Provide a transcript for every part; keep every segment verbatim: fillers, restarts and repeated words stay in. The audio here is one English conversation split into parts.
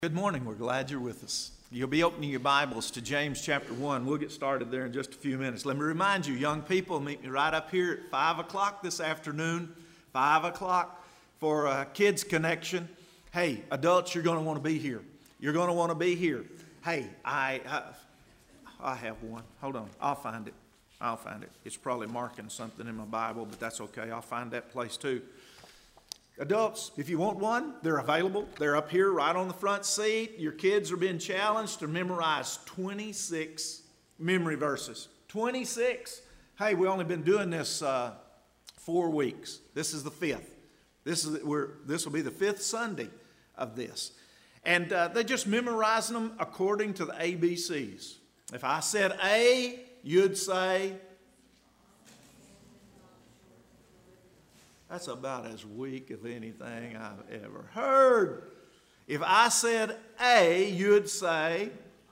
Good morning. We're glad you're with us. You'll be opening your Bibles to James chapter one. We'll get started there in just a few minutes. Let me remind you, young people, meet me right up here at five o'clock this afternoon, five o'clock for a Kids Connection. Hey, adults, you're going to want to be here. You're going to want to be here. Hey, I, I, I have one. Hold on. I'll find it. I'll find it. It's probably marking something in my Bible, but that's okay. I'll find that place too. Adults, if you want one, they're available. They're up here right on the front seat. Your kids are being challenged to memorize twenty-six memory verses. twenty-six. Hey, we've only been doing this uh, four weeks. This is the fifth. This is we're, this will be the fifth Sunday of this. And uh, they're just memorizing them according to the A B Cs. If I said A, you'd say... That's about as weak as anything I've ever heard. If I said A, you'd say,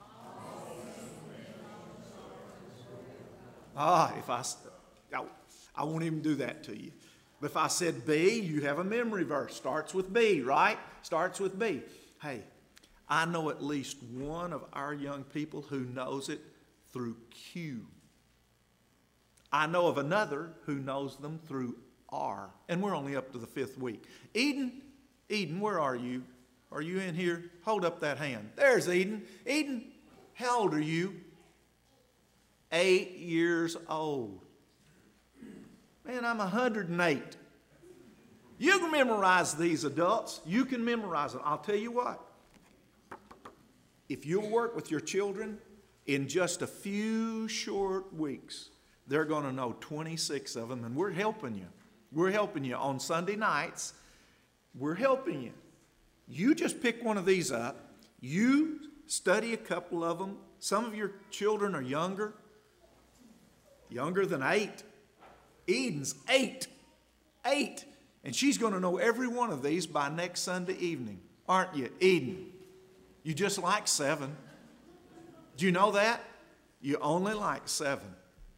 ah, if I, I, I won't even do that to you. But if I said B, you have a memory verse. Starts with B, right? Starts with B. Hey, I know at least one of our young people who knows it through Q. I know of another who knows them through R. And we're only up to the fifth week. Eden, Eden, where are you? Are you in here? Hold up that hand. There's Eden. Eden, how old are you? Eight years old. Man, I'm one hundred eight. You can memorize these, adults. You can memorize them. I'll tell you what. If you'll work with your children, in just a few short weeks, they're going to know twenty-six of them, and we're helping you. We're helping you on Sunday nights. We're helping you. You just pick one of these up. You study a couple of them. Some of your children are younger, younger than eight. Eden's eight. Eight. And she's going to know every one of these by next Sunday evening. Aren't you, Eden? You just like seven. Do you know that? You only like seven.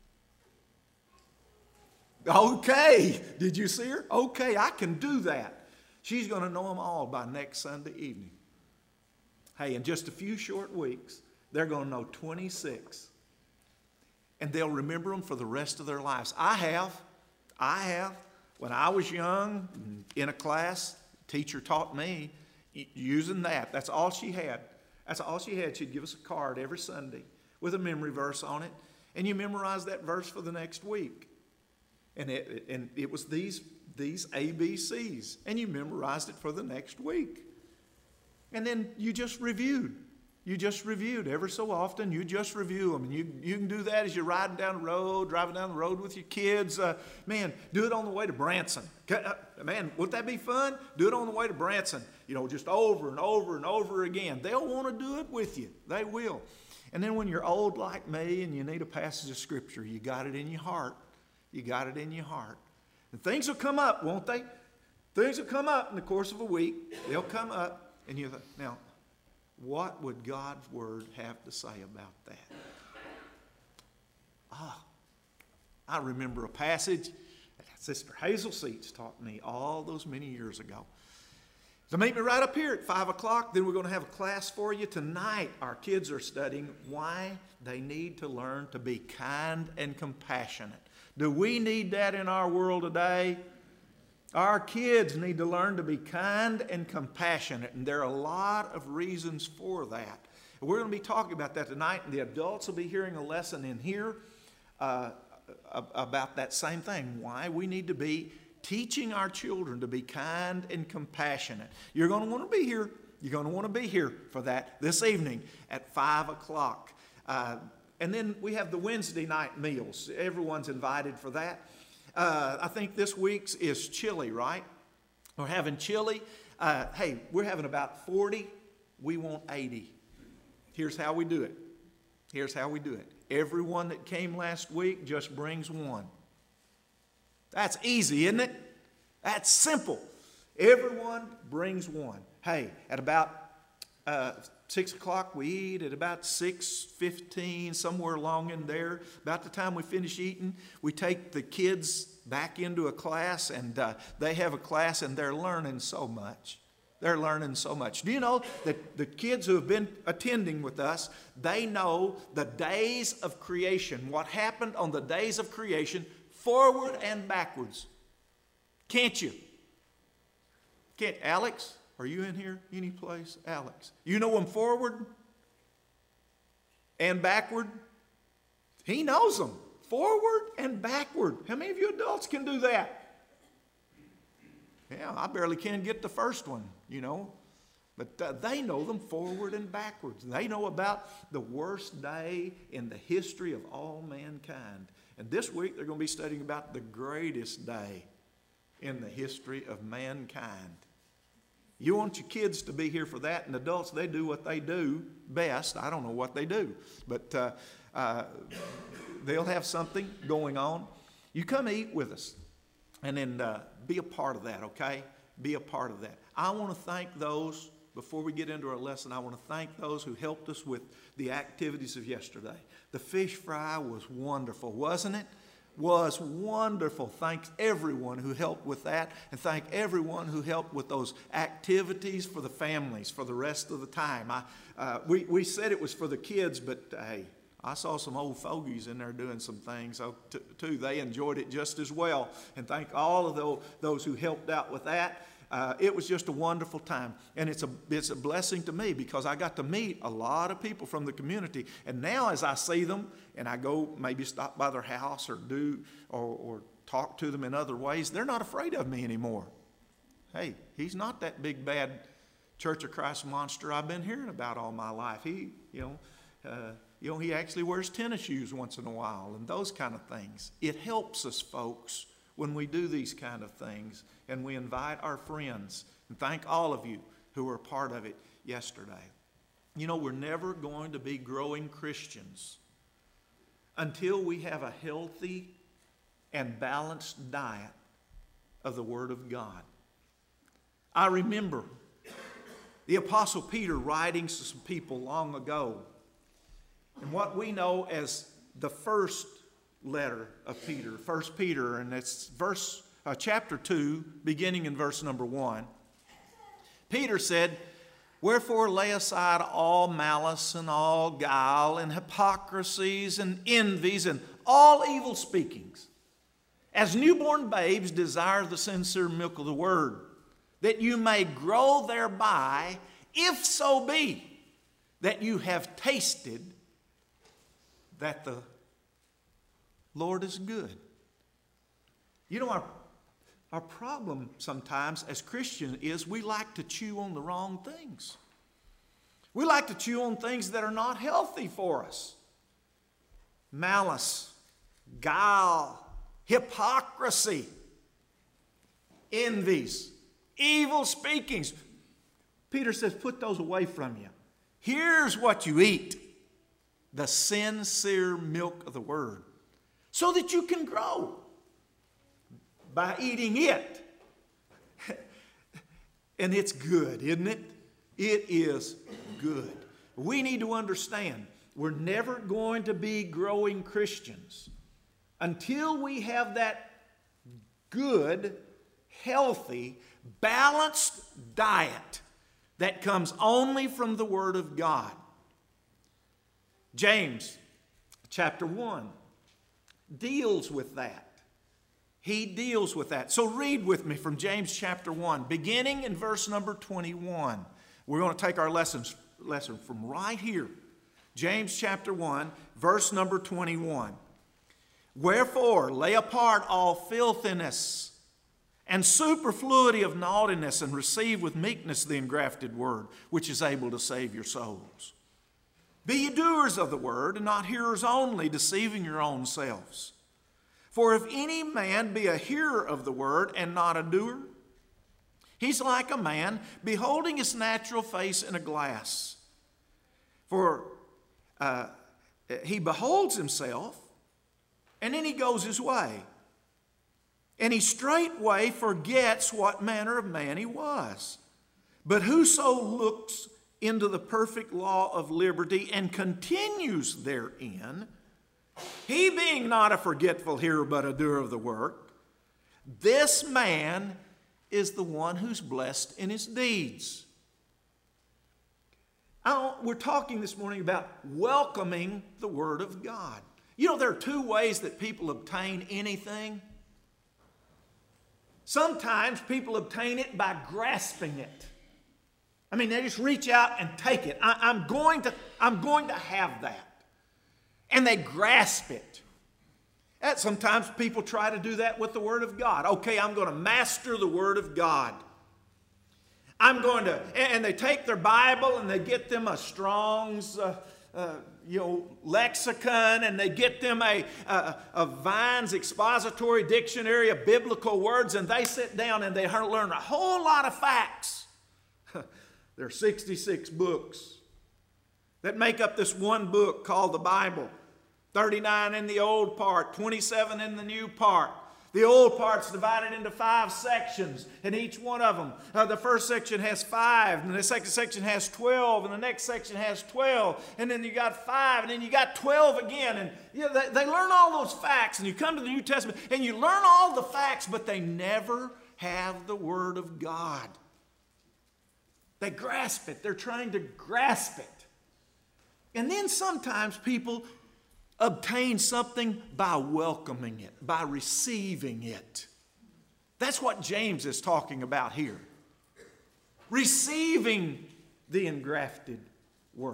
Okay, did you see her? Okay, I can do that. She's going to know them all by next Sunday evening. Hey, in just a few short weeks, they're going to know twenty-six. And they'll remember them for the rest of their lives. I have. I have. When I was young, in a class, teacher taught me using that. That's all she had. That's all she had. She'd give us a card every Sunday with a memory verse on it. And you memorize that verse for the next week. And it, and it was these, these A B Cs. And you memorized it for the next week. And then you just reviewed. You just reviewed. Every so often, you just review them. And you, you can do that as you're riding down the road, driving down the road with your kids. Uh, man, do it on the way to Branson. Man, wouldn't that be fun? Do it on the way to Branson. You know, just over and over and over again. They'll want to do it with you. They will. And then when you're old like me and you need a passage of Scripture, you got it in your heart. You got it in your heart. And things will come up, won't they? Things will come up in the course of a week. They'll come up. And you think, now, what would God's Word have to say about that? Ah, I remember a passage that Sister Hazel Seats taught me all those many years ago. So meet me right up here at five o'clock. Then we're going to have a class for you. Tonight, our kids are studying why they need to learn to be kind and compassionate. Do we need that in our world today? Our kids need to learn to be kind and compassionate, and there are a lot of reasons for that. We're going to be talking about that tonight, and the adults will be hearing a lesson in here uh, about that same thing, why we need to be teaching our children to be kind and compassionate. You're going to want to be here. You're going to want to be here for that this evening at five o'clock. Uh, And then we have the Wednesday night meals. Everyone's invited for that. Uh, I think this week's is chili, right? We're having chili. Uh, hey, we're having about forty. We want eighty. Here's how we do it. Here's how we do it. Everyone that came last week just brings one. That's easy, isn't it? That's simple. Everyone brings one. Hey, at about... Uh, Six o'clock we eat. At about six fifteen, somewhere along in there, about the time we finish eating, we take the kids back into a class, and uh, they have a class, and they're learning so much. They're learning so much. Do you know that the kids who have been attending with us, they know the days of creation, what happened on the days of creation, forward and backwards. Can't you? Can't. Alex, are you in here any place? Alex, you know them forward and backward? He knows them. Forward and backward. How many of you adults can do that? Yeah, I barely can get the first one, you know. But uh, they know them forward and backwards. They know about the worst day in the history of all mankind. And this week they're going to be studying about the greatest day in the history of mankind. You want your kids to be here for that, and adults, they do what they do best. I don't know what they do, but uh, uh, they'll have something going on. You come eat with us. And then uh, be a part of that, okay? Be a part of that. I want to thank those, before we get into our lesson, I want to thank those who helped us with the activities of yesterday. The fish fry was wonderful, wasn't it? Was wonderful. Thanks everyone who helped with that. And thank everyone who helped with those activities for the families for the rest of the time. I, uh, we, we said it was for the kids, but hey, I saw some old fogies in there doing some things too. They enjoyed it just as well. And thank all of those, those who helped out with that. Uh, it was just a wonderful time. And it's a, it's a blessing to me because I got to meet a lot of people from the community. And now as I see them and I go maybe stop by their house or do or, or talk to them in other ways, they're not afraid of me anymore. Hey, he's not that big bad Church of Christ monster I've been hearing about all my life. He, you know... Uh, You know, he actually wears tennis shoes once in a while and those kind of things. It helps us, folks, when we do these kind of things and we invite our friends. And thank all of you who were a part of it yesterday. You know, we're never going to be growing Christians until we have a healthy and balanced diet of the Word of God. I remember the Apostle Peter writing to some people long ago. And what we know as the first letter of Peter, First Peter, and it's verse, uh, chapter two, beginning in verse number one. Peter said, "Wherefore lay aside all malice and all guile and hypocrisies and envies and all evil speakings. As newborn babes desire the sincere milk of the word, that you may grow thereby, if so be that you have tasted that the Lord is good." You know, our, our problem sometimes as Christians is we like to chew on the wrong things. We like to chew on things that are not healthy for us. Malice, guile, hypocrisy, envies, evil speakings. Peter says, put those away from you. Here's what you eat. The sincere milk of the Word, so that you can grow by eating it. And it's good, isn't it? It is good. We need to understand we're never going to be growing Christians until we have that good, healthy, balanced diet that comes only from the Word of God. James chapter one deals with that. He deals with that. So read with me from James chapter one, beginning in verse number twenty-one. We're going to take our lessons, lesson from right here. James chapter one, verse number twenty-one. "Wherefore lay apart all filthiness and superfluity of naughtiness, and receive with meekness the engrafted word, which is able to save your souls. Be ye doers of the word, and not hearers only, deceiving your own selves. For if any man be a hearer of the word, and not a doer, he's like a man beholding his natural face in a glass. For uh, he beholds himself, and then he goes his way. And he straightway forgets what manner of man he was. But whoso looks into the perfect law of liberty and continues therein, he being not a forgetful hearer but a doer of the work, this man is the one who's blessed in his deeds. I don't, we're talking this morning about welcoming the Word of God. You know, there are two ways that people obtain anything. Sometimes people obtain it by grasping it. I mean, they just reach out and take it. I, I'm going to, I'm going to have that. And they grasp it. And sometimes people try to do that with the Word of God. Okay, I'm going to master the Word of God. I'm going to, and they take their Bible and they get them a Strong's, uh, uh, you know, lexicon, and they get them a, a, a Vine's expository dictionary of biblical words, and they sit down and they learn a whole lot of facts. There are sixty-six books that make up this one book called the Bible. thirty-nine in the old part, twenty-seven in the new part. The old part's divided into five sections, and each one of them, uh, the first section has five, and the second section has twelve, and the next section has twelve, and then you got five, and then you got twelve again, and you know, they, they learn all those facts, and you come to the New Testament, and you learn all the facts, but they never have the Word of God. They grasp it. They're trying to grasp it. And then sometimes people obtain something by welcoming it, by receiving it. That's what James is talking about here. Receiving the engrafted Word.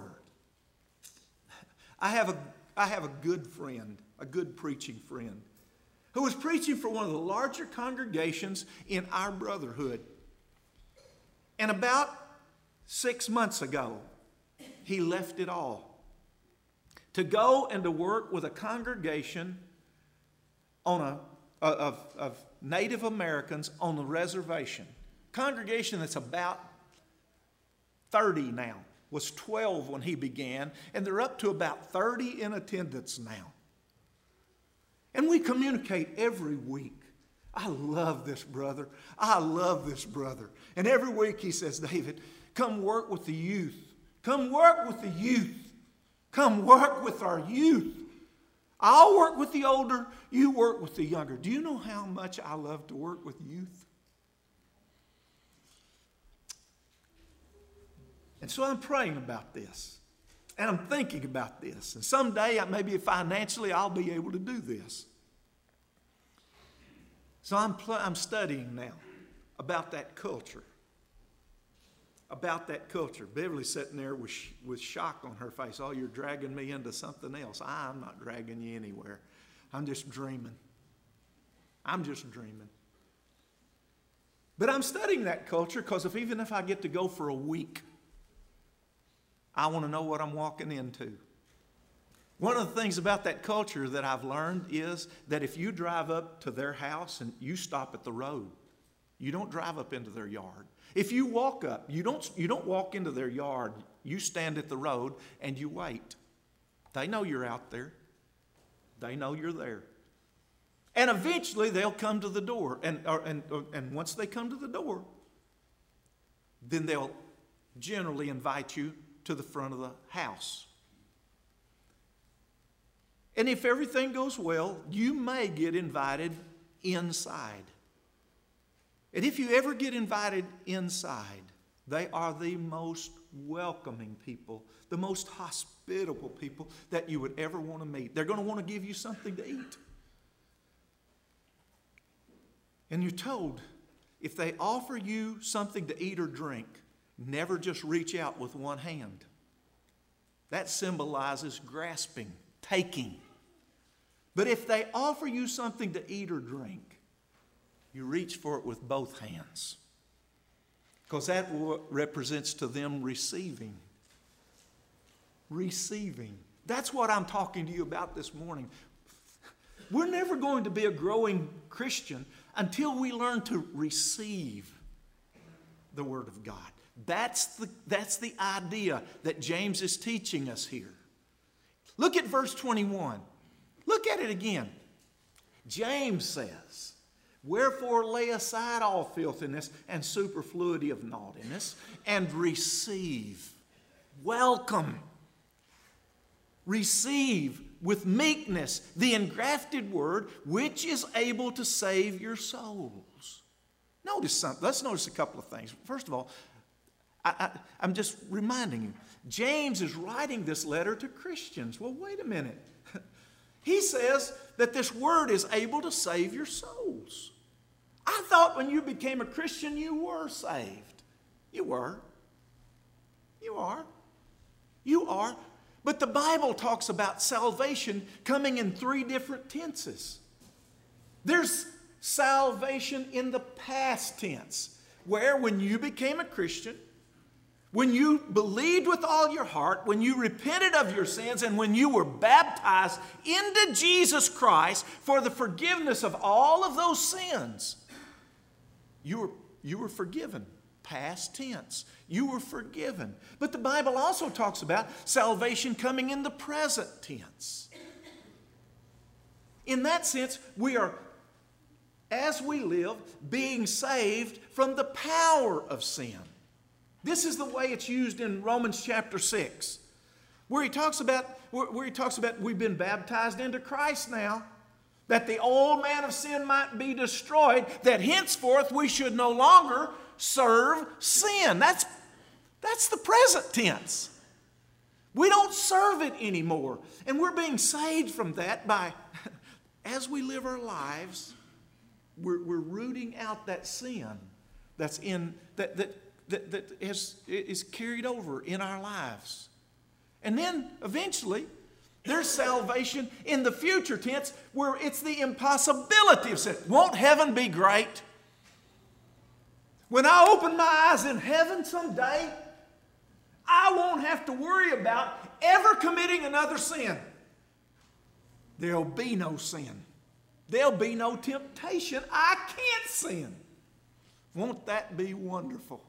I have a, I have a good friend, a good preaching friend, who was preaching for one of the larger congregations in our brotherhood. And about six months ago, he left it all to go and to work with a congregation on a, of, of Native Americans on the reservation. Congregation that's about thirty now. Was twelve when he began, and they're up to about thirty in attendance now. And we communicate every week. I love this brother. I love this brother. And every week he says, David, come work with the youth. Come work with the youth. Come work with our youth. I'll work with the older, you work with the younger. Do you know how much I love to work with youth? And so I'm praying about this. And I'm thinking about this. And someday, maybe financially, I'll be able to do this. So I'm, pl- I'm studying now about that culture. About that culture. Beverly's sitting there with, sh- with shock on her face. Oh, you're dragging me into something else. I'm not dragging you anywhere. I'm just dreaming. I'm just dreaming. But I'm studying that culture because if even if I get to go for a week, I want to know what I'm walking into. One of the things about that culture that I've learned is that if you drive up to their house and you stop at the road, you don't drive up into their yard. If you walk up, you don't, you don't walk into their yard. You stand at the road and you wait. They know you're out there. They know you're there. And eventually they'll come to the door. And, or, and, or, and once they come to the door, then they'll generally invite you to the front of the house. And if everything goes well, you may get invited inside. And if you ever get invited inside, they are the most welcoming people, the most hospitable people that you would ever want to meet. They're going to want to give you something to eat. And you're told, if they offer you something to eat or drink, never just reach out with one hand. That symbolizes grasping, taking. But if they offer you something to eat or drink, you reach for it with both hands. Because that represents to them receiving. Receiving. That's what I'm talking to you about this morning. We're never going to be a growing Christian until we learn to receive the Word of God. That's the, that's the idea that James is teaching us here. Look at verse twenty-one. Look at it again. James says, wherefore lay aside all filthiness and superfluity of naughtiness, and receive, welcome, receive with meekness the engrafted word which is able to save your souls. Notice something. Let's notice a couple of things. First of all, I, I, I'm just reminding you, James is writing this letter to Christians. Well, wait a minute. He says that this word is able to save your souls. I thought when you became a Christian, you were saved. You were. You are. You are. But the Bible talks about salvation coming in three different tenses. There's salvation in the past tense, where when you became a Christian, when you believed with all your heart, when you repented of your sins, and when you were baptized into Jesus Christ for the forgiveness of all of those sins, you were, you were forgiven. Past tense. You were forgiven. But the Bible also talks about salvation coming in the present tense. In that sense, we are, as we live, being saved from the power of sin. This is the way it's used in Romans chapter six, where he talks about, where he talks about we've been baptized into Christ now, that the old man of sin might be destroyed, that henceforth we should no longer serve sin. That's, that's the present tense. We don't serve it anymore. And we're being saved from that by, as we live our lives, we're, we're rooting out that sin that's in, that, that, that, that is, is carried over in our lives. And then eventually, there's salvation in the future tense where it's the impossibility of sin. Won't heaven be great? When I open my eyes in heaven someday, I won't have to worry about ever committing another sin. There'll be no sin. There'll be no temptation. I can't sin. Won't that be wonderful?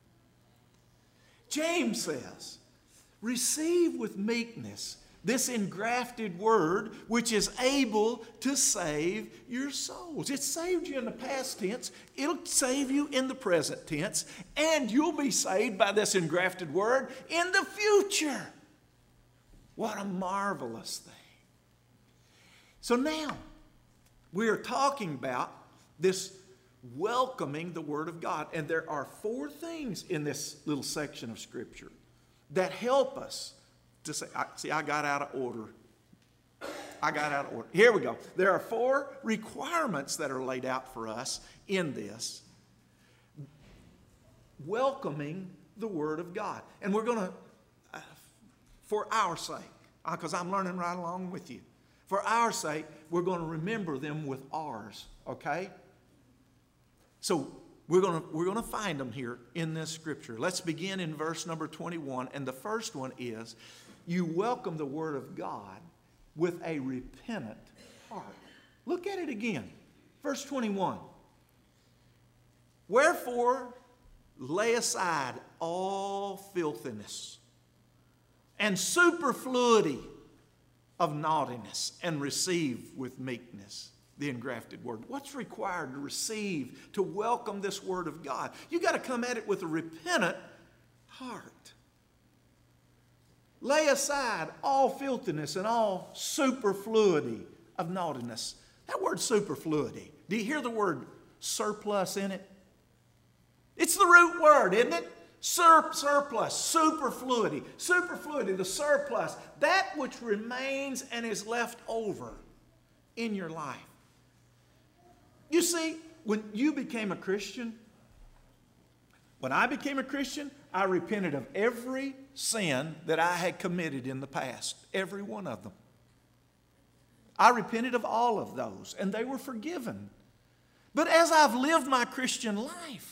James says, receive with meekness this engrafted word which is able to save your souls. It saved you in the past tense. It'll save you in the present tense. And you'll be saved by this engrafted word in the future. What a marvelous thing. So now, we are talking about this welcoming the Word of God. And there are four things in this little section of Scripture that help us to say, I, see, I got out of order. I got out of order. Here we go. There are four requirements that are laid out for us in this. Welcoming the Word of God. And we're going to, uh, for our sake, because uh, I'm learning right along with you. For our sake, we're going to remember them with ours, okay? So we're going to, we're going to find them here in this Scripture. Let's begin in verse number twenty-one. And the first one is, you welcome the Word of God with a repentant heart. Look at it again. Verse twenty-one. Wherefore, lay aside all filthiness and superfluity of naughtiness, and receive with meekness the engrafted word. What's required to receive, to welcome this Word of God? You got to come at it with a repentant heart. Lay aside all filthiness and all superfluity of naughtiness. That word superfluity, do you hear the word surplus in it? It's the root word, isn't it? Sur- surplus, superfluity, superfluity, the surplus, that which remains and is left over in your life. You see, when you became a Christian, when I became a Christian, I repented of every sin that I had committed in the past, every one of them. I repented of all of those, and they were forgiven. But as I've lived my Christian life,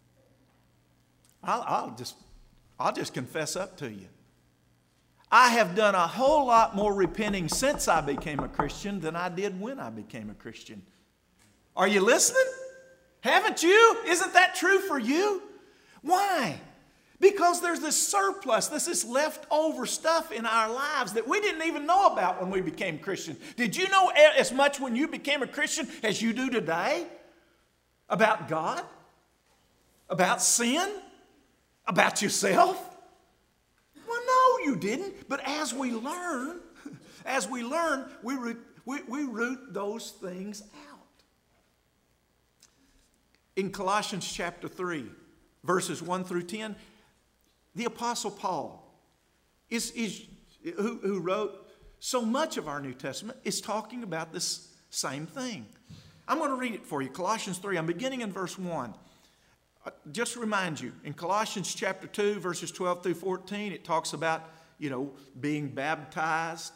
I'll, I'll just, I'll just confess up to you. I have done a whole lot more repenting since I became a Christian than I did when I became a Christian. Are you listening? Haven't you? Isn't that true for you? Why? Because there's this surplus, this is leftover stuff in our lives that we didn't even know about when we became Christians. Did you know as much when you became a Christian as you do today? About God? About sin? About yourself? Well, no, you didn't. But as we learn, as we learn, we root, we, we root those things out. In Colossians chapter three, verses one through ten, the Apostle Paul, is, is, who, who wrote so much of our New Testament, is talking about this same thing. I'm going to read it for you. Colossians three, I'm beginning in verse one. Just to remind you, in Colossians chapter two, verses twelve through fourteen, it talks about, you know, being baptized,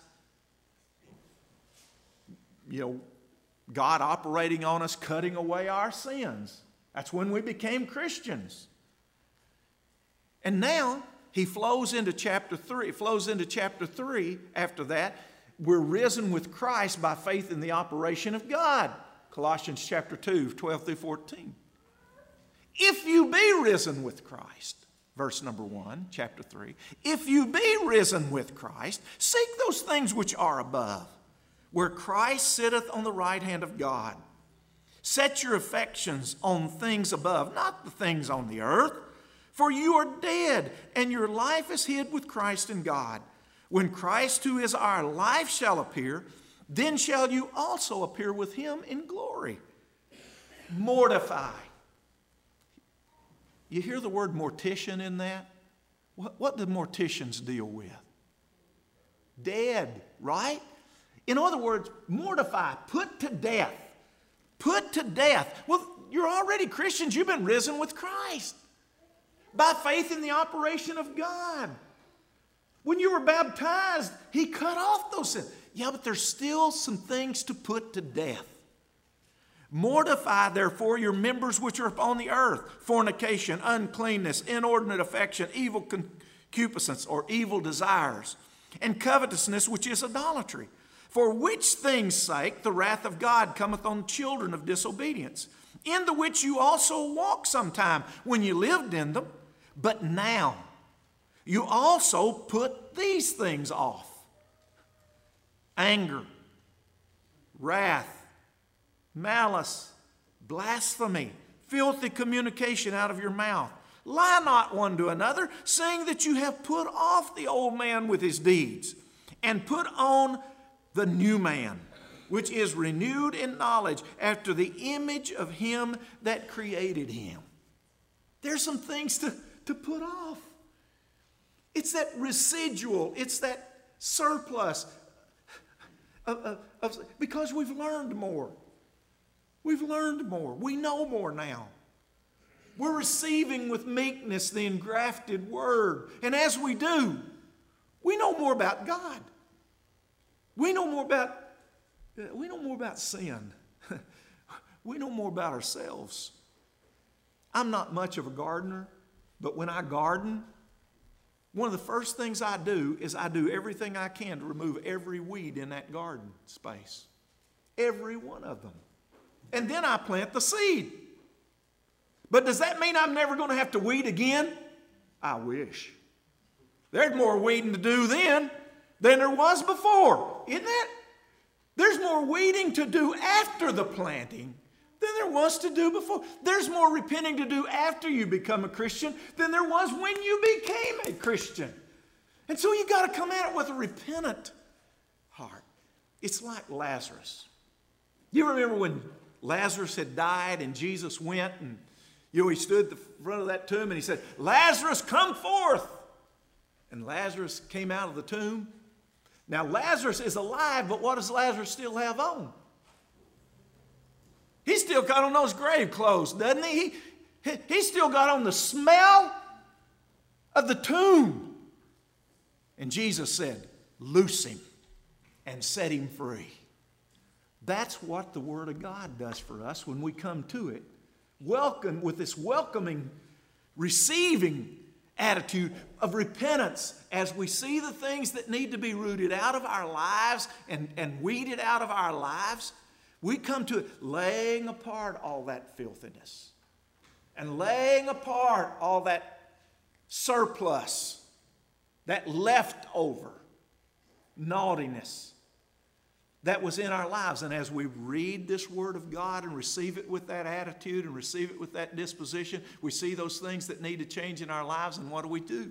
you know, God operating on us, cutting away our sins. That's when we became Christians. And now he flows into chapter three, flows into chapter three after that. We're risen with Christ by faith in the operation of God. Colossians chapter two, twelve through fourteen. If you be risen with Christ, verse number one, chapter three. If you be risen with Christ, seek those things which are above, where Christ sitteth on the right hand of God. Set your affections on things above, not the things on the earth. For you are dead, and your life is hid with Christ in God. When Christ, who is our life, shall appear, then shall you also appear with him in glory. Mortify. You hear the word mortician in that? What, what do morticians deal with? Dead, right? In other words, mortify, put to death. Put to death. Well, you're already Christians. You've been risen with Christ by faith in the operation of God. When you were baptized, he cut off those sins. Yeah, but there's still some things to put to death. Mortify, therefore, your members which are upon the earth: fornication, uncleanness, inordinate affection, evil concupiscence, or evil desires, and covetousness, which is idolatry. For which things' sake the wrath of God cometh on children of disobedience, in the which you also walked sometime when you lived in them. But now you also put these things off: anger, wrath, malice, blasphemy, filthy communication out of your mouth. Lie not one to another, saying that you have put off the old man with his deeds, and put on the new man, which is renewed in knowledge after the image of him that created him. There's some things to, to put off. It's that residual, it's that surplus, of, of, of, because we've learned more. We've learned more. We know more now. We're receiving with meekness the engrafted word. And as we do, we know more about God. We know more about, we know more about sin. We know more about ourselves. I'm not much of a gardener, but when I garden, one of the first things I do is I do everything I can to remove every weed in that garden space. Every one of them. And then I plant the seed. But does that mean I'm never going to have to weed again? I wish. There's more weeding to do then than there was before, isn't it? There's more weeding to do after the planting than there was to do before. There's more repenting to do after you become a Christian than there was when you became a Christian. And so you got to come at it with a repentant heart. It's like Lazarus. You remember when Lazarus had died and Jesus went and, you know, he stood at the front of that tomb and he said, "Lazarus, come forth." And Lazarus came out of the tomb. Now Lazarus is alive, but what does Lazarus still have on? He's still got on those grave clothes, doesn't he? he he's still got on the smell of the tomb. And Jesus said, "Loose him and set him free." That's what the Word of God does for us when we come to it. Welcome, with this welcoming, receiving attitude of repentance as we see the things that need to be rooted out of our lives and, and weeded out of our lives. We come to it laying apart all that filthiness and laying apart all that surplus, that leftover naughtiness that was in our lives. And as we read this Word of God and receive it with that attitude and receive it with that disposition, we see those things that need to change in our lives, and what do we do?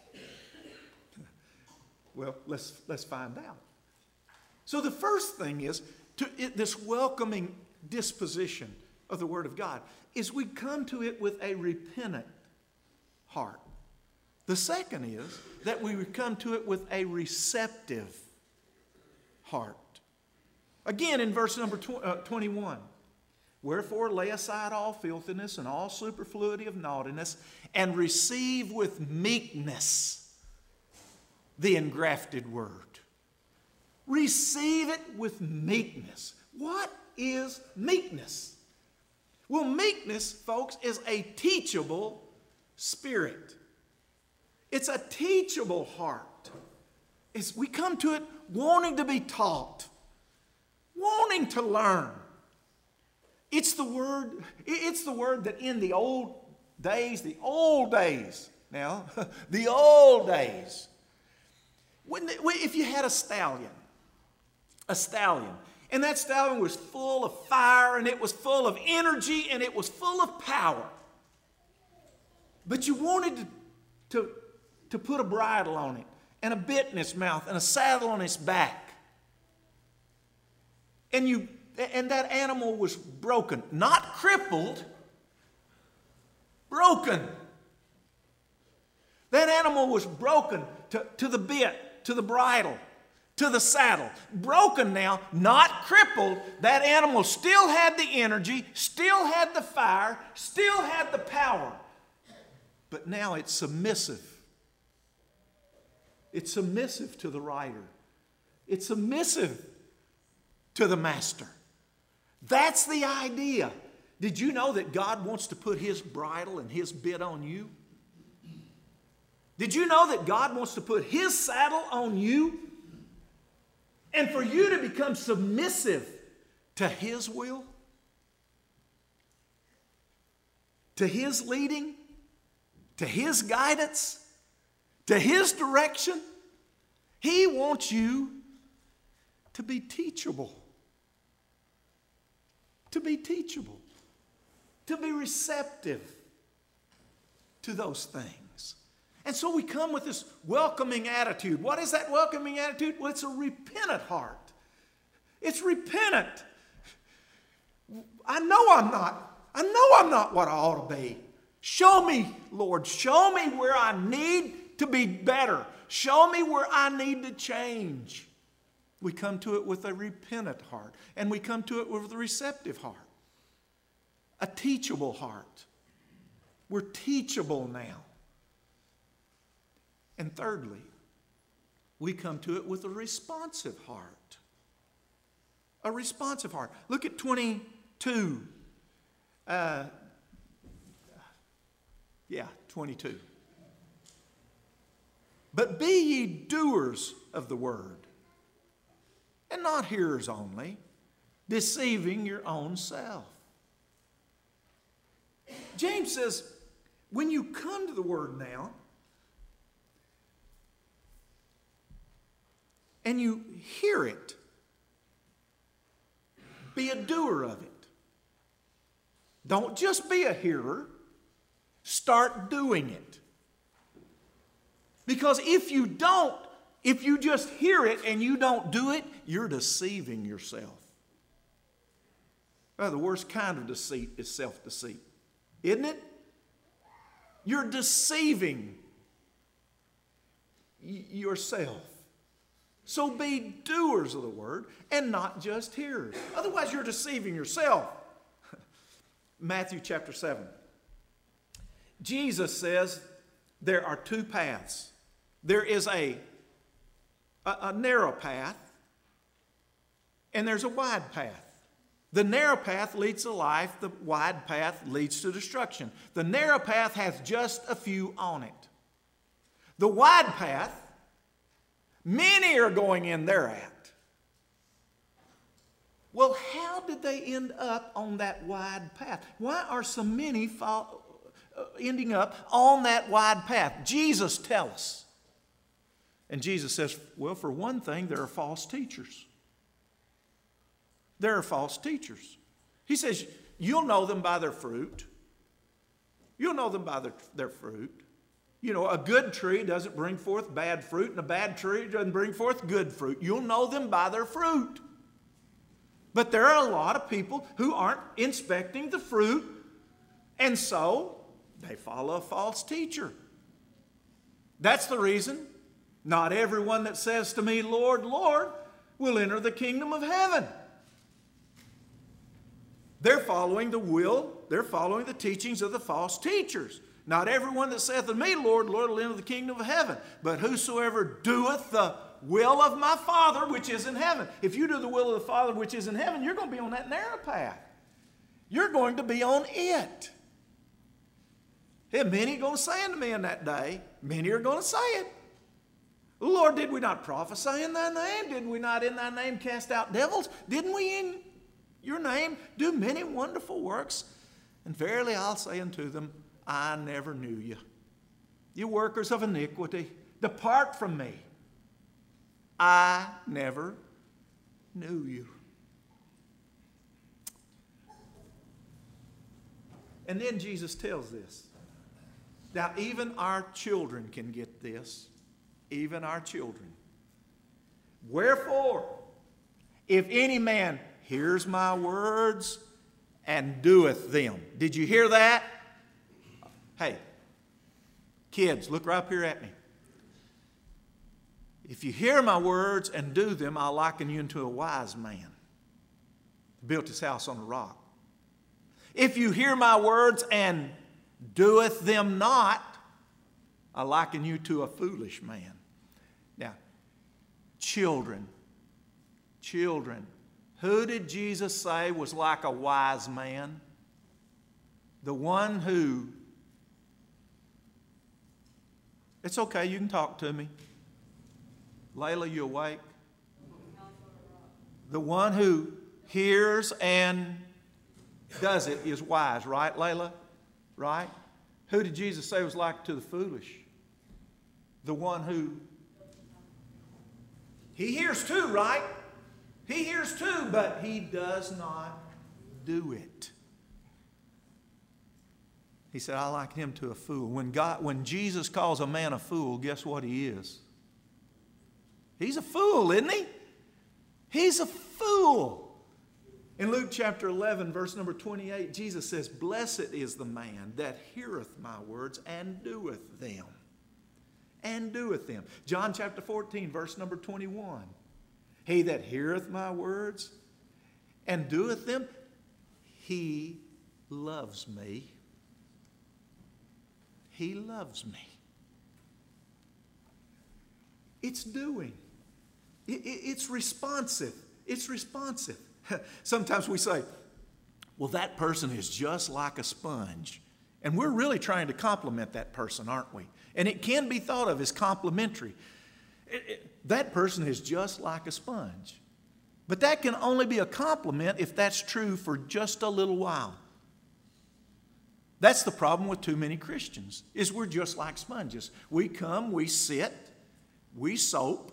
Well, let's, let's find out. So the first thing is to, it, this welcoming disposition of the Word of God is we come to it with a repentant heart. The second is that we come to it with a receptive heart. Again, in verse number twenty-one, wherefore lay aside all filthiness and all superfluity of naughtiness, and receive with meekness the engrafted word. Receive it with meekness. What is meekness? Well, meekness, folks, is a teachable spirit. It's a teachable heart. It's, we come to it wanting to be taught, wanting to learn. It's the word, it's the word that in the old days, the old days, now, the old days, when, if you had a stallion, a stallion, and that stallion was full of fire, and it was full of energy, and it was full of power, but you wanted to, to, to put a bridle on it, and a bit in its mouth, and a saddle on its back, and you and that animal was broken, not crippled, broken. That animal was broken to, to the bit, to the bridle, to the saddle. Broken now, not crippled. That animal still had the energy, still had the fire, still had the power. But now it's submissive. It's submissive to the rider. It's submissive to the master. That's the idea. Did you know that God wants to put His bridle and His bit on you? Did you know that God wants to put His saddle on you? And for you to become submissive to His will? To His leading? To His guidance? To His direction? He wants you to be teachable. To be teachable, to be receptive to those things. And so we come with this welcoming attitude. What is that welcoming attitude? Well, it's a repentant heart. It's repentant. I know I'm not. I know I'm not what I ought to be. Show me, Lord, show me where I need to be better. Show me where I need to change. We come to it with a repentant heart, and we come to it with a receptive heart, a teachable heart. We're teachable now. And thirdly, we come to it with a responsive heart. A responsive heart. Look at twenty-two. Uh, yeah, twenty-two. But be ye doers of the word, and not hearers only, deceiving your own self. James says, when you come to the Word now, and you hear it, be a doer of it. Don't just be a hearer, start doing it. Because if you don't, if you just hear it and you don't do it, you're deceiving yourself. Well, the worst kind of deceit is self-deceit, isn't it? You're deceiving y- yourself. So be doers of the word and not just hearers. Otherwise, you're deceiving yourself. Matthew chapter seven. Jesus says there are two paths. There is a, a, a narrow path, and there's a wide path. The narrow path leads to life. The wide path leads to destruction. The narrow path has just a few on it. The wide path, many are going in thereat. Well, how did they end up on that wide path? Why are so many fall, uh, ending up on that wide path? Jesus tells us. And Jesus says, well, for one thing, there are false teachers. There are false teachers. He says, you'll know them by their fruit. You'll know them by their, their fruit. You know, a good tree doesn't bring forth bad fruit, and a bad tree doesn't bring forth good fruit. You'll know them by their fruit. But there are a lot of people who aren't inspecting the fruit, and so they follow a false teacher. That's the reason not everyone that says to me, Lord, Lord, will enter the kingdom of heaven. They're following the will, they're following the teachings of the false teachers. Not everyone that saith to me, Lord, Lord, will enter the kingdom of heaven, but whosoever doeth the will of my Father which is in heaven. If you do the will of the Father which is in heaven, you're going to be on that narrow path. You're going to be on it. And many are going to say unto me in that day, many are going to say it. Lord, did we not prophesy in thy name? Did we not in thy name cast out devils? Didn't we in your name do many wonderful works? And verily I'll say unto them, I never knew you. You workers of iniquity, depart from me. I never knew you. And then Jesus tells this. Now, even our children can get this. Even our children. Wherefore, if any man hears my words and doeth them. Did you hear that? Hey, kids, look right up here at me. If you hear my words and do them, I'll liken you unto a wise man who built his house on a rock. If you hear my words and doeth them not, I liken you to a foolish man. Now, children, children, who did Jesus say was like a wise man? The one who, it's okay, you can talk to me. Layla, you awake? The one who hears and does it is wise, right, Layla? Right? Who did Jesus say was like to the foolish? The one who, he hears too, right? He hears too, but he does not do it. He said, I like him to a fool. When God, when Jesus calls a man a fool, guess what he is? He's a fool, isn't he? He's a fool. In Luke chapter eleven, verse number twenty-eight, Jesus says, blessed is the man that heareth my words and doeth them. And doeth them. John chapter fourteen, verse number twenty-one. He that heareth my words and doeth them, he loves me. He loves me. It's doing. It, it, it's responsive. It's responsive. Sometimes we say, well, that person is just like a sponge. And we're really trying to compliment that person, aren't we? And it can be thought of as complimentary. It, it, that person is just like a sponge. But that can only be a compliment if that's true for just a little while. That's the problem with too many Christians, is we're just like sponges. We come, we sit, we soap,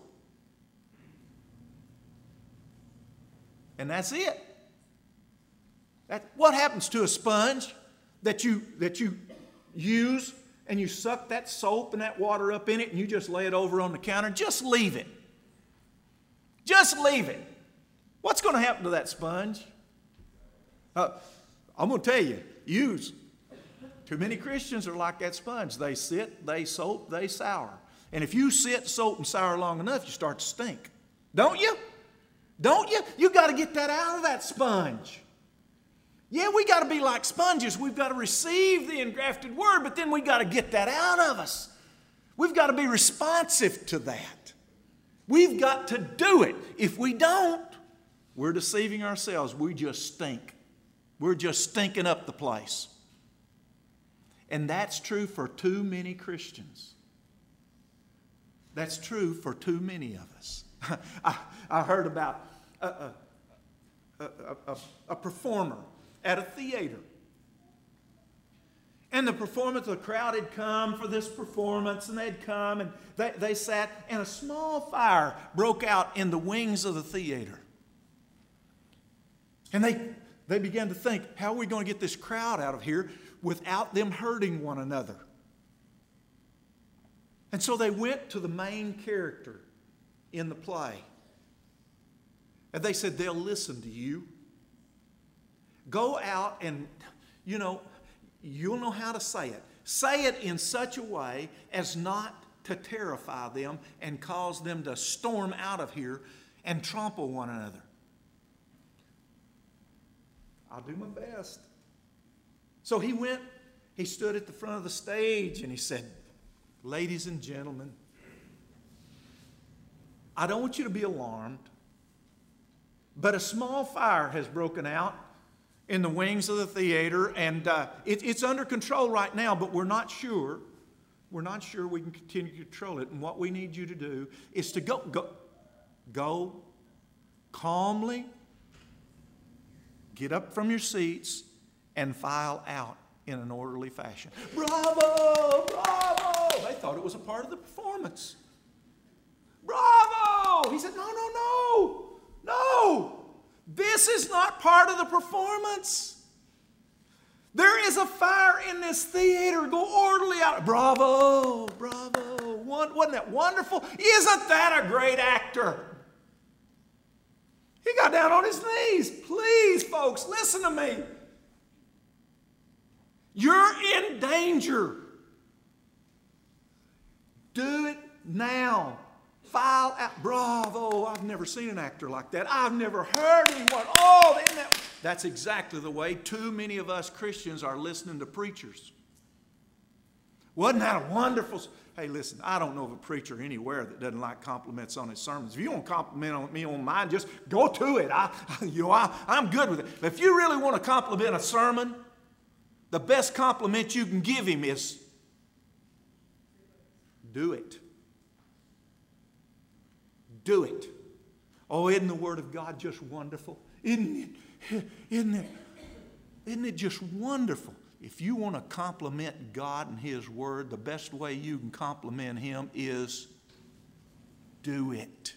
and that's it. That, what happens to a sponge that you, that you use and you suck that soap and that water up in it and you just lay it over on the counter? Just leave it. Just leave it. What's going to happen to that sponge? Uh, I'm going to tell you, use. Too many Christians are like that sponge. They sit, they soap, they sour. And if you sit, soap, and sour long enough, you start to stink. Don't you? Don't you? You got to get that out of that sponge. Yeah, we got to be like sponges. We've got to receive the engrafted word, but then we got to get that out of us. We've got to be responsive to that. We've got to do it. If we don't, we're deceiving ourselves. We just stink. We're just stinking up the place. And that's true for too many Christians. That's true for too many of us. I, I heard about a, a, a, a, a performer at a theater. And the performance, the crowd had come for this performance, and they'd come, and they, they sat, and a small fire broke out in the wings of the theater. And they, they began to think, how are we going to get this crowd out of here without them hurting one another? And so they went to the main character in the play. And they said, they'll listen to you. Go out and, you know, you'll know how to say it. Say it in such a way as not to terrify them and cause them to storm out of here and trample one another. I'll do my best. So he went, he stood at the front of the stage and he said, ladies and gentlemen, I don't want you to be alarmed, but a small fire has broken out in the wings of the theater, and uh, it, it's under control right now, but we're not sure. We're not sure we can continue to control it. And what we need you to do is to go, go, go calmly, get up from your seats, and file out in an orderly fashion. Bravo! Bravo! They thought it was a part of the performance. Bravo! He said, no, no, no, no. This is not part of the performance. There is a fire in this theater. Go orderly out. Bravo, bravo. Wasn't that wonderful? Isn't that a great actor? He got down on his knees. Please, folks, listen to me. You're in danger. Do it now. File out. Bravo. I've never seen an actor like that. I've never heard anyone. Oh, isn't that... That's exactly the way too many of us Christians are listening to preachers. Wasn't that a wonderful... Hey, listen, I don't know of a preacher anywhere that doesn't like compliments on his sermons. If you want to compliment on me on mine, just go to it. I, you know, I, I'm good with it. But if you really want to compliment a sermon, the best compliment you can give him is do it. Do it. Oh, isn't the Word of God just wonderful? Isn't it, isn't it, isn't it just wonderful? If you want to compliment God and His Word, the best way you can compliment Him is do it.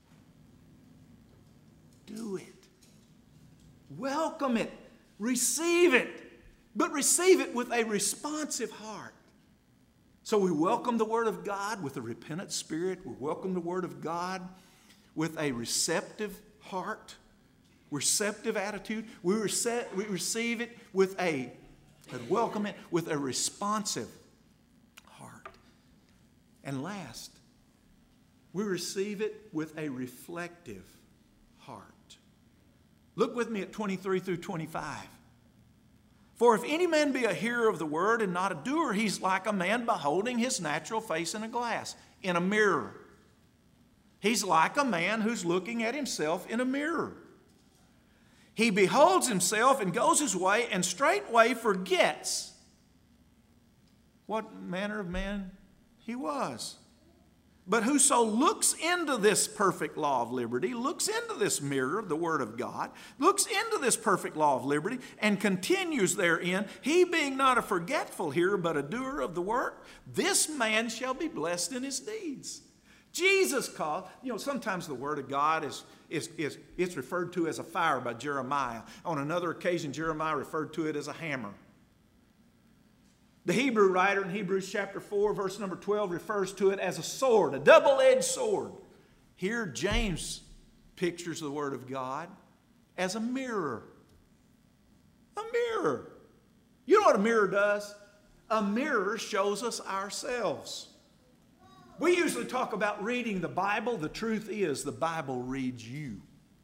Do it. Welcome it. Receive it. But receive it with a responsive heart. So we welcome the Word of God with a repentant spirit. We welcome the Word of God with a receptive heart, receptive attitude. We, rece- we receive it with a, and welcome it with a responsive heart. And last, we receive it with a reflective heart. Look with me at twenty-three through twenty-five. For if any man be a hearer of the word and not a doer, he's like a man beholding his natural face in a glass, in a mirror. He's like a man who's looking at himself in a mirror. He beholds himself and goes his way and straightway forgets what manner of man he was. But whoso looks into this perfect law of liberty, looks into this mirror, the Word of God, looks into this perfect law of liberty and continues therein, he being not a forgetful hearer but a doer of the work, this man shall be blessed in his deeds. Jesus called, you know, sometimes the Word of God is, is, is it's referred to as a fire by Jeremiah. On another occasion, Jeremiah referred to it as a hammer. The Hebrew writer in Hebrews chapter four, verse number twelve, refers to it as a sword, a double-edged sword. Here, James pictures the Word of God as a mirror. A mirror. You know what a mirror does? A mirror shows us ourselves. We usually talk about reading the Bible. The truth is, the Bible reads you.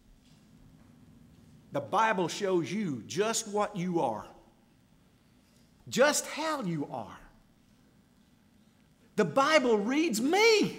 The Bible shows you just what you are. Just how you are. The Bible reads me.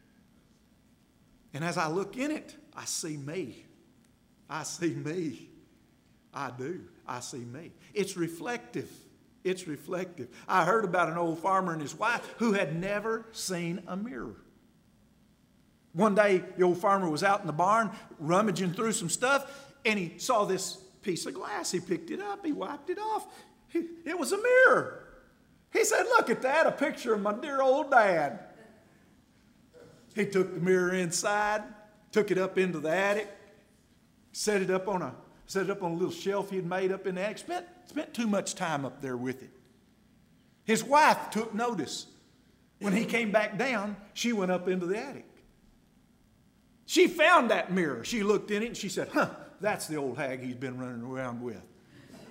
And as I look in it, I see me. I see me. I do. I see me. It's reflective. It's reflective. I heard about an old farmer and his wife who had never seen a mirror. One day, the old farmer was out in the barn rummaging through some stuff, and he saw this piece of glass. He picked it up. He wiped it off. It was a mirror. He said, "Look at that, a picture of my dear old dad." He took the mirror inside, took it up into the attic, set it up on a set it up on a little shelf he had made up in the attic. Spent, spent too much time up there with it. His wife took notice. When he came back down, she went up into the attic. She found that mirror. She looked in it and she said, "Huh, that's the old hag he's been running around with."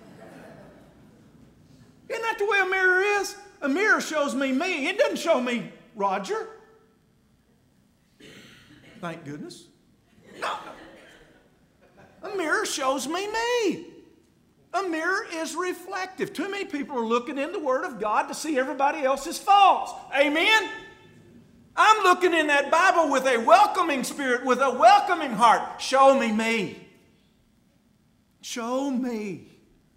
that the way a mirror is? A mirror shows me me. It doesn't show me Roger. Thank goodness. No. A mirror shows me me. A mirror is reflective. Too many people are looking in the Word of God to see everybody else's faults. Amen? I'm looking in that Bible with a welcoming spirit, with a welcoming heart. Show me me. Show me.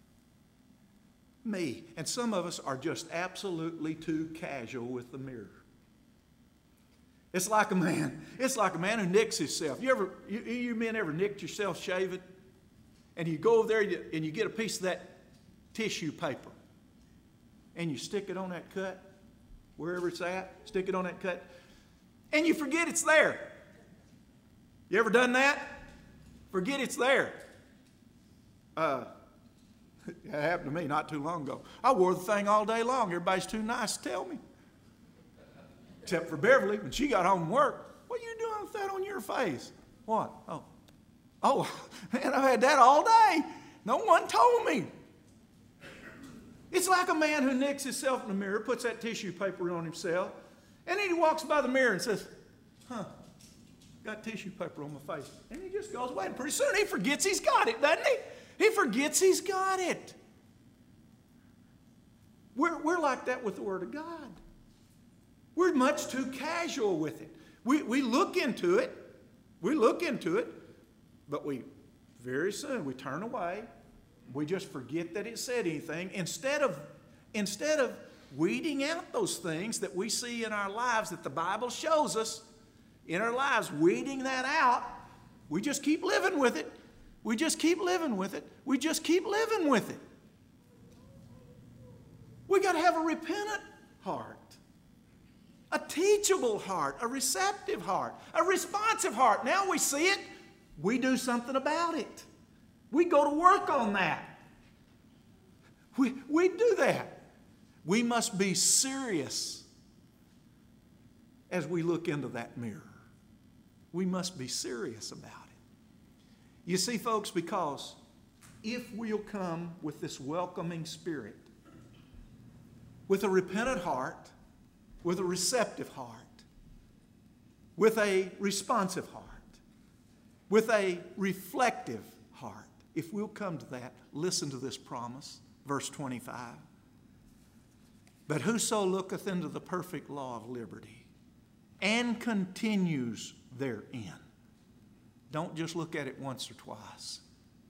Me. And some of us are just absolutely too casual with the mirror. It's like a man. It's like a man who nicks himself. You ever, you, you men ever nicked yourself shaving? And you go over there and you get a piece of that tissue paper. And you stick it on that cut, wherever it's at, stick it on that cut. And you forget it's there. You ever done that? Forget it's there. Uh, it happened to me not too long ago. I wore the thing all day long. Everybody's too nice to tell me. Except for Beverly, when she got home from work. What are you doing with that on your face? What? Oh. Oh, man, I've had that all day. No one told me. It's like a man who nicks himself in the mirror, puts that tissue paper on himself, and then he walks by the mirror and says, huh, got tissue paper on my face. And he just goes away, and pretty soon he forgets he's got it, doesn't he? He forgets he's got it. We're, we're like that with the Word of God. We're much too casual with it. We, we look into it. We look into it. But we, very soon, we turn away. We just forget that it said anything. Instead of, instead of weeding out those things that we see in our lives that the Bible shows us, in our lives, weeding that out, we just keep living with it. We just keep living with it. We just keep living with it. We got to have a repentant heart, a teachable heart, a receptive heart, a responsive heart. Now we see it. We do something about it. We go to work on that. We, we do that. We must be serious as we look into that mirror. We must be serious about it. You see, folks, because if we'll come with this welcoming spirit, with a repentant heart, with a receptive heart, with a responsive heart, with a reflective heart. If we'll come to that, listen to this promise, verse twenty-five. But whoso looketh into the perfect law of liberty and continues therein. Don't just look at it once or twice.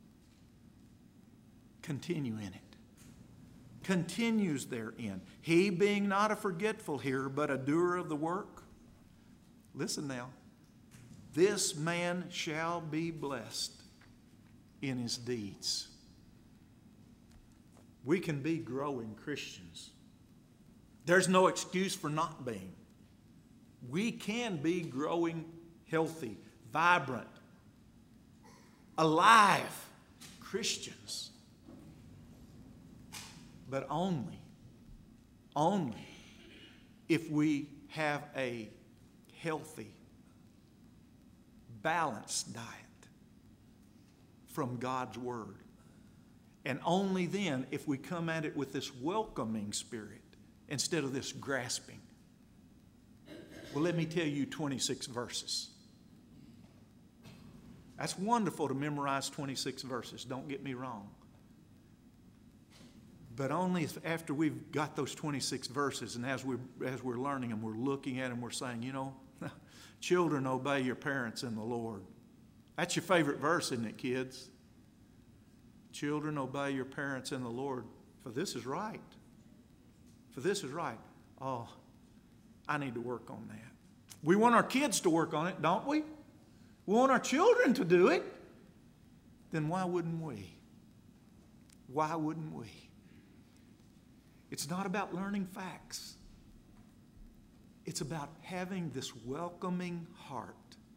Continue in it. Continues therein. He being not a forgetful hearer, but a doer of the work. Listen now. This man shall be blessed in his deeds. We can be growing Christians. There's no excuse for not being. We can be growing healthy, vibrant, alive Christians. But only, only if we have a healthy, balanced diet from God's Word. And only then if we come at it with this welcoming spirit instead of this grasping. Well, let me tell you twenty-six verses. That's wonderful to memorize twenty-six verses, don't get me wrong. But only if after we've got those twenty-six verses and as we're, as we're learning them, we're looking at them, we're saying, you know, children, obey your parents in the Lord. That's your favorite verse, isn't it, kids? Children, obey your parents in the Lord, for this is right. For this is right. Oh, I need to work on that. We want our kids to work on it, don't we? We want our children to do it. Then why wouldn't we? Why wouldn't we? It's not about learning facts. It's about having this welcoming heart.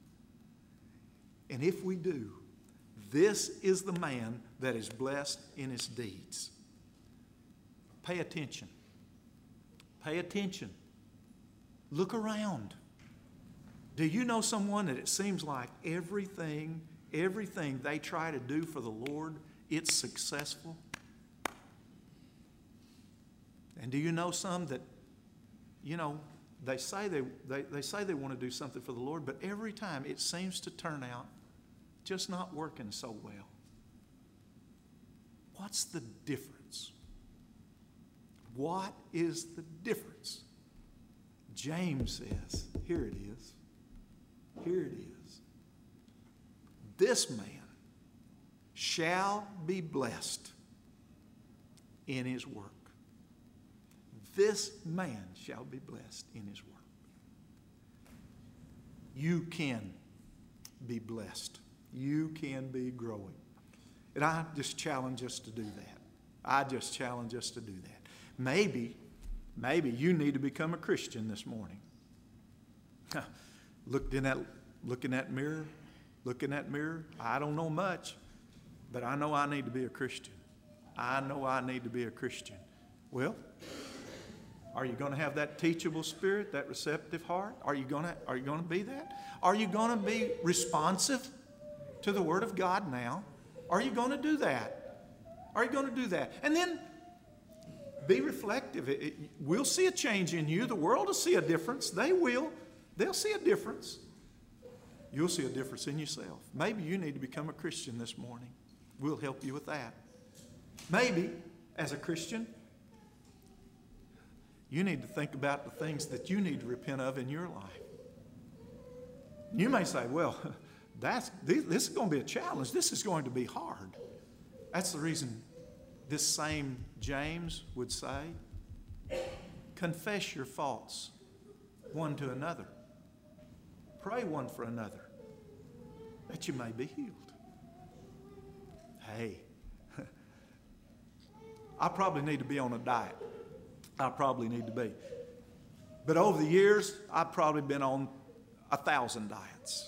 And if we do, this is the man that is blessed in his deeds. Pay attention. Pay attention. Look around. Do you know someone that it seems like everything, everything they try to do for the Lord, it's successful? And do you know some that, you know, they say they, they, they say they want to do something for the Lord, but every time it seems to turn out just not working so well. What's the difference? What is the difference? James says, here it is. Here it is. This man shall be blessed in his work. This man shall be blessed in his work. You can be blessed. You can be growing. And I just challenge us to do that. I just challenge us to do that. Maybe, maybe you need to become a Christian this morning. Looked in that, look in that mirror, look in that mirror. I don't know much, but I know I need to be a Christian. I know I need to be a Christian. Well, are you going to have that teachable spirit, that receptive heart? Are you going to, are you going to be that? Are you going to be responsive to the Word of God now? Are you going to do that? Are you going to do that? And then be reflective. It, it, we'll see a change in you. The world will see a difference. They will. They'll see a difference. You'll see a difference in yourself. Maybe you need to become a Christian this morning. We'll help you with that. Maybe, as a Christian, you need to think about the things that you need to repent of in your life. You may say, well, that's, this is going to be a challenge. This is going to be hard. That's the reason this same James would say, confess your faults one to another. Pray one for another, that you may be healed. Hey, I probably need to be on a diet. I probably need to be. But over the years, I've probably been on a thousand diets.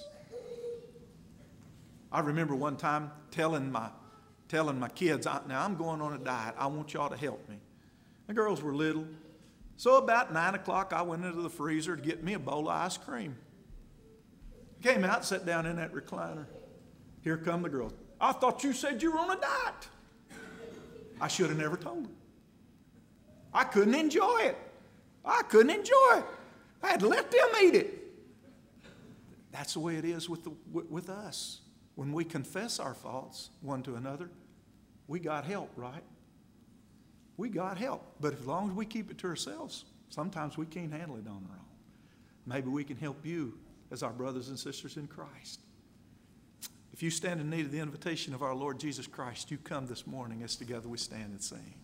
I remember one time telling my telling my kids, now I'm going on a diet. I want y'all to help me. The girls were little. So about nine o'clock, I went into the freezer to get me a bowl of ice cream. Came out, sat down in that recliner. Here come the girls. I thought you said you were on a diet. I should have never told them. I couldn't enjoy it. I couldn't enjoy it. I had to let them eat it. That's the way it is with, the, with us. When we confess our faults one to another, we got help, right? We got help. But as long as we keep it to ourselves, sometimes we can't handle it on our own. Maybe we can help you as our brothers and sisters in Christ. If you stand in need of the invitation of our Lord Jesus Christ, you come this morning as together we stand and sing.